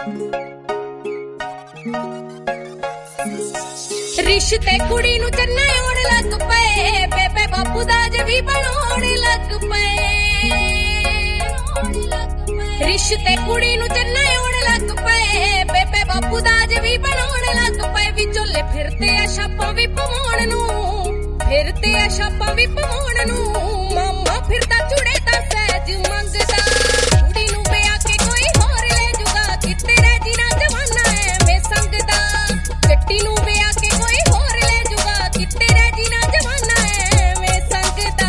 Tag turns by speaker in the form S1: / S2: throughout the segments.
S1: रिश्ते कुड़ी नू चन्ने होण लग पे, बेबे बापू दाज भी बनाउण लग पे। रिश्ते कुड़ी नू चन्ने होण लग पे, बेबे बापू दाज भी बनाउण लग पे। विचोले फिरते आ छापां भी पवाउण नू, फिरते आ छापां भी पवाउण नू। मामा फिरदा चूड़े दा सहज मंगदा, कुड़ी नू विआह के कोई होर ले जूगा, किते रह जीना जमाना ऐवें संगदा। जट्टी नू विआह के कोई होर ले जूगा, किते रह जीना जमाना ऐवें संगदा।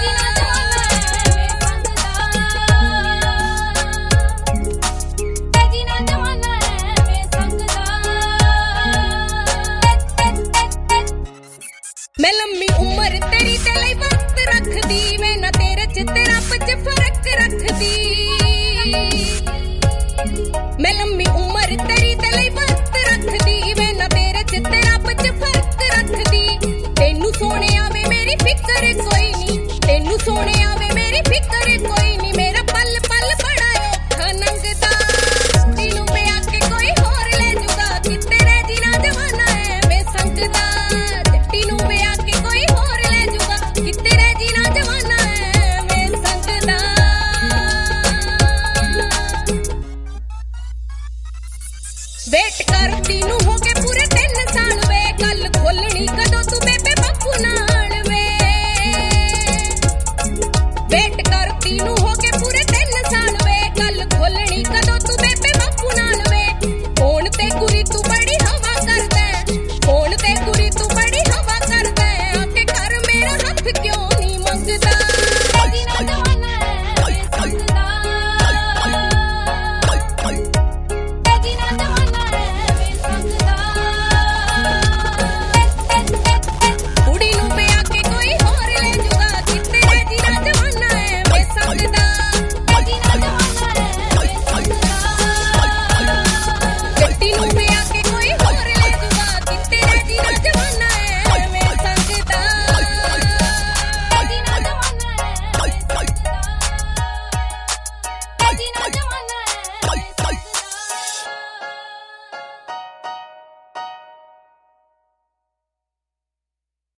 S1: मैं लम्मी उम्र तेरी ते लई वक्त रखदी, मैं ना तेरे च तेरा च फर्क रखदी। मैं लम्मी उम्र तेरी ते लई वक्त रखदी, मैं ना तेरे च तेरा च फर्क रखदी। तेनू सोने आवे मेरी फिकर कोई नी, तेनू सोने आवे मेरी फिकर कोई नी। मेरा पल पल बड़ा औखा लंघदा, कुड़ी नू विआह के कोई होर ले जूगा, किते रह जीना जमाना ऐवें संगदा। जट्टी नू विआह के कोई होर ले जूगा, किते रह जीना जमाना ऐवें संगदा। वेट करदी नू